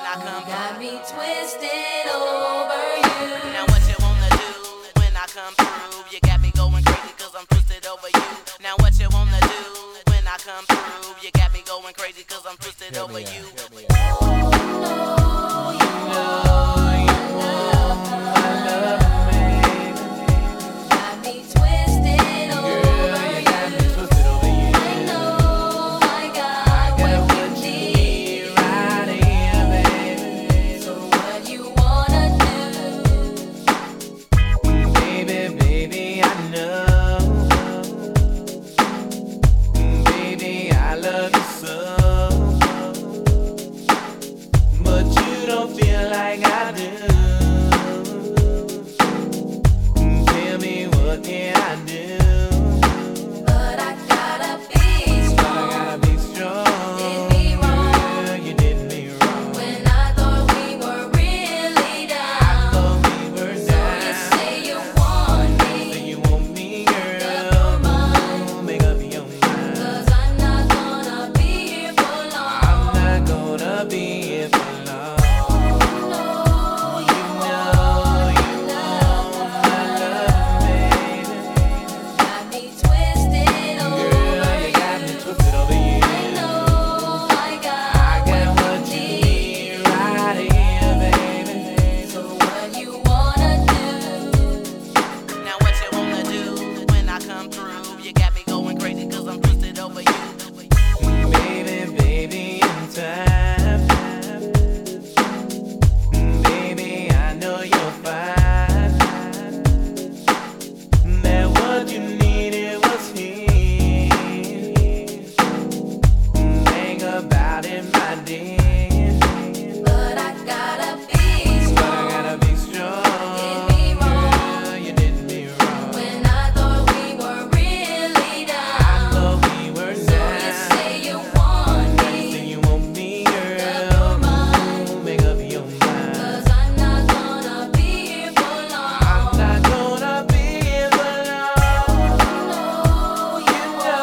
I come through. Got me twisted over you. Now what you wanna do when I come through? You got me going crazy cause I'm twisted over you. Now what you wanna do when I come through? You got me going crazy cause I'm twisted over you. Oh, no, you know I love me. Got me twisted over you. I know I got what you need right here, baby. So what you wanna do? Baby, I know. Baby, I love you so. But you don't feel like I do. Tell me what can I do? But I gotta be strong. I gotta be strong. Did me wrong. Girl, you did me wrong. When I thought we were really down. Thought we were So down. you say you want So me. you want me, Make up girl? your mind. Make up your mind. 'Cause I'm not gonna be here for long. I'm not gonna be here for long. No, you I love, baby. got me twisted over Girl, you got me twisted over you. I know I I got got what you need. right here, baby. So what you wanna do? Now what you wanna do when I come through? You got me going crazy cause I'm twisted over you. Baby, in time. Baby, I know you're fine. That what you needed was here. Think about it, my dear. But I gotta be But I strong. gotta be strong. Did me wrong. Girl, you did me wrong. When I thought we were really I down. thought we were So you down. say you want Say me. you want me, Make up your girl. mind. Make up your mind. 'Cause I'm not gonna be here for long. I'm not gonna be here for long. No, you I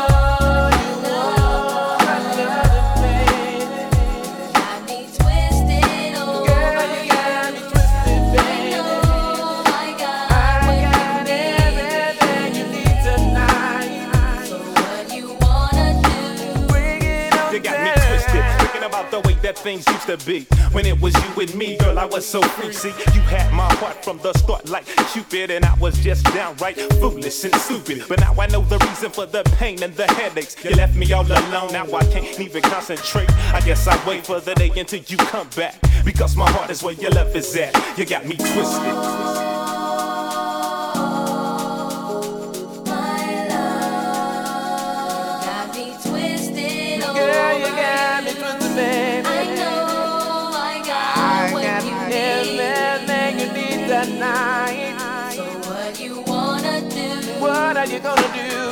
love it, baby. got me twisted over Girl, you got me twisted, I baby. know I got I what got you need. everything you need tonight. So what you wanna do? Bring it on You got me down. twisted, thinking about the way that things used to be. When it was you and me, girl, I was so free. See, you had my heart from the start like Cupid, and I was just downright foolish and stupid. But now I know the reason for the pain and the headaches. You left me all alone, now I can't even concentrate. I guess I wait for the day until you come back, because my heart is where your love is at. You got me twisted. My love got me twisted over Girl, you got me twisted, baby. I know I got I what got you need. everything you need tonight. So what you wanna do? What are you gonna do?